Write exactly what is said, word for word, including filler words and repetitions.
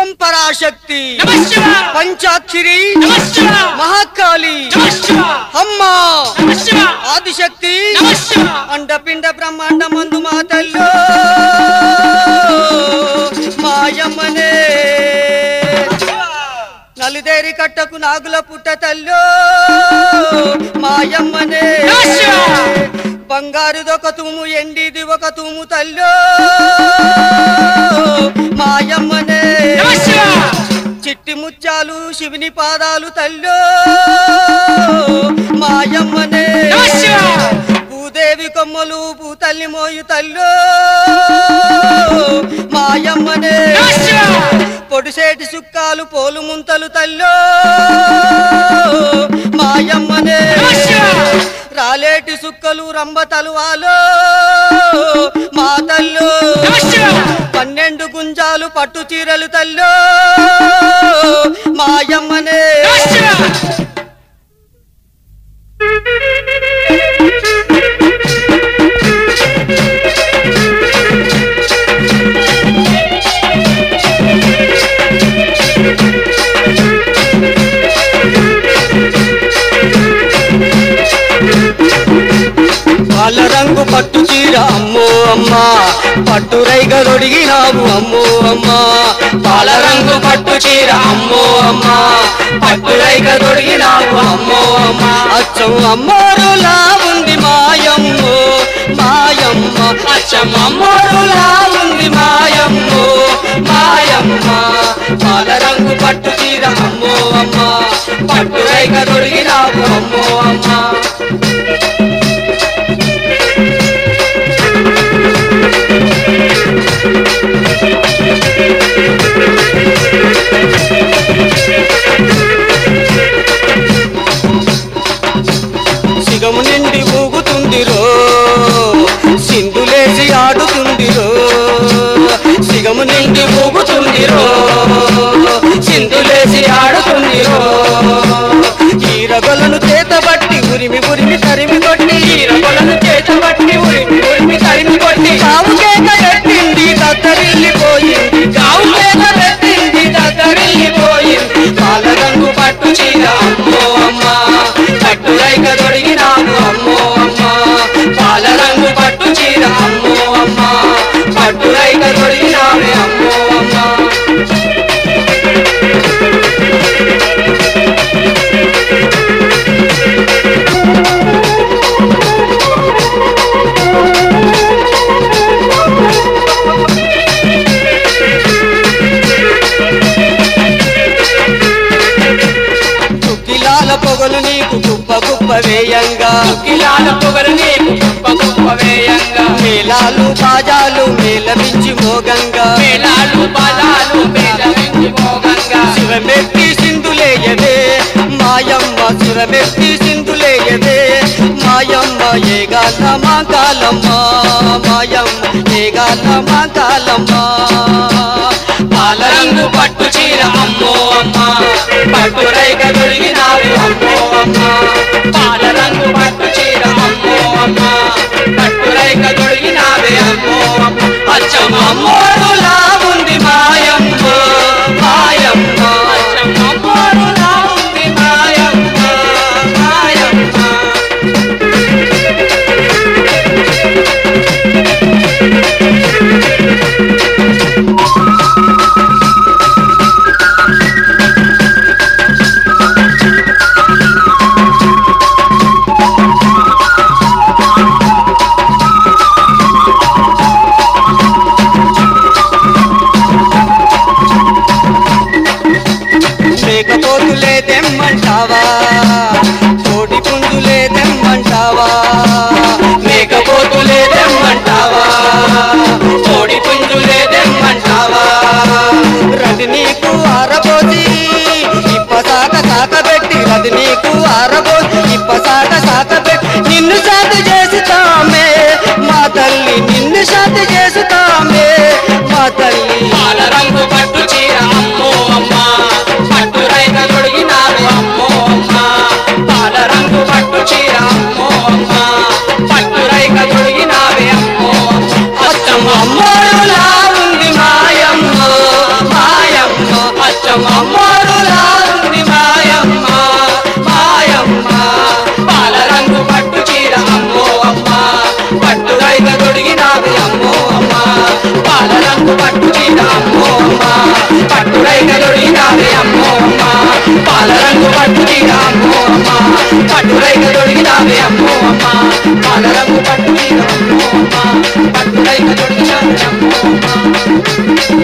ఓం పరాశక్తి నమఃశివాయ పంచాక్షరి నమఃశివాయ మహాకాళి నమఃశివాయ అమ్మా నమఃశివాయ ఆదిశక్తి నమఃశివాయ అండపిండ బ్రహ్మాండ మందు మా తల్లో మాయమ్మనే నలుదేరి కట్టకు నాగుల పుట్ట తల్లో మాయమ్మనే బంగారుదొక తూము ఎండిది ఒక తూము తల్లో మాయమ్మనే చిట్టి ముత్యాలు శివుని పాదాలు తల్లో మాయమ్మనే భూదేవి కొమ్మలు భూతల్లి మోయు తల్లో మాయమ్మనే పొడిసేటి సుక్కాలు పోలు ముంతలు తల్లో మాయమ్మనే రాలేటి సుక్కలు రంబ తలువాలో మా తల్లో పన్నెండు గుంజాలు పట్టు చీరలు తల్లో మాయమ్మనే పాల రంగు పట్టు చీర అమ్మో అమ్మా పట్టు రైగా దొడిగినావు అమ్మో అమ్మా పాల రంగు పట్టు చీర అమ్మో అమ్మా పట్టు రైగా దొడిగినావు అమ్మో అమ్మా అచ్చం అమ్మోరులా ఉంది మాయమ్మో మాయమ్మ అచ్చం అమ్మోరులా ఉంది మాయమ్మో మాయమ్మ పాల రంగు పట్టు చీర అమ్మో అమ్మా పట్టు రైగా దొడిగినావు అమ్మో అమ్మా సిగము నిండి ఊగుతుందిరో సింధులేసి ఆడుతుందిరో సిగము నిండి ఊగుతుందిరో సింధులేసి ఆడుతుందిరో ఈరగొలను చేతబట్టి ఉరిమి ఉరిమి తరిమి కొట్టి ఈరగొలను చేతబట్టి ఉరిమి ఉరిమి తరిమి కొట్టి కావు కేక పెట్టింది దద్దరిల్లిపోయింది కావు కేక పెట్టింది దద్దరిల్లిపోయింది పాల రంగు పట్టు చీర అమ్మో అమ్మా పట్టు రైక దొడిగినావు అమ్మో అమ్మా పాల రంగు పట్టు చీర అమ్మో అమ్మా పట్టు రైక దొడిగినావే అమ్మో అమ్మా తుక్కిలాల పొగలు నీకు గుప్ప గుప్ప వేయంగా తుక్కిలాల పొగలు నీకు గొప్ప గొప్ప వేయంగా మేళాలు బాజాలు మేళవించి మోగంగా మేళాలు బాలాలు మేళవించి మోగంగా శివమెత్తి సింధులేయదే మాయమ్మ శివమెత్తి సింధులేయదే మాయమ్మ ఏగాల మా కాలమ్మ మాయమ్మ ఏగాల మా కాలమ్మ పాల రంగు పట్టు చీర అమ్మో అమ్మా పట్టు రైక దొరికినావి అమ్మో అమ్మా పాల రంగు పట్టు చీర అమ్మో అమ్మా పట్టు రైక దొరికినావి అమ్మో అమ్మా అచ్చం అమ్మోరులా ఉంది మాయమ్మ మాయమ్మ అచ్చం అమ్మోరులా ఉంది మాయమ్మ మాయమ్మ మేకపోతులే తెమ్మంటావా కోడి పుంజులే తెమ్మంటావా మేకపోతులే తెమ్మంటావా కోడి పుంజులే తెమ్మంటావా రది నీకు ఆరబోసి ఇప్పసాక సాకబెట్టి రది నీకు ఆరబోసి ఇప్పసాక సాకబెట్టి నిన్ను శాంతి చేసుతామే మా తల్లి నిన్ను శాంతి చేసుతామే మా తల్లి పాల రంగు పట్టు చీర అమ్మో అమ్మా పట్టు రైక దొడిగినావు అమ్మో అమ్మా పాల రంగు పట్టు చీర అమ్మో అమ్మా పట్టు రైక దొడిగినావే అమ్మో అమ్మా అమ్మోరులా ఉంది మాయమ్మ మాయమ్మ అమ్మో అమ్మ పట్టు రైక తొడిగినావే అమ్మో అమ్మ పాల రంగు పట్టు చీర అమ్మో అమ్మ పట్టు రైక తొడిగినావే అమ్మో అమ్మ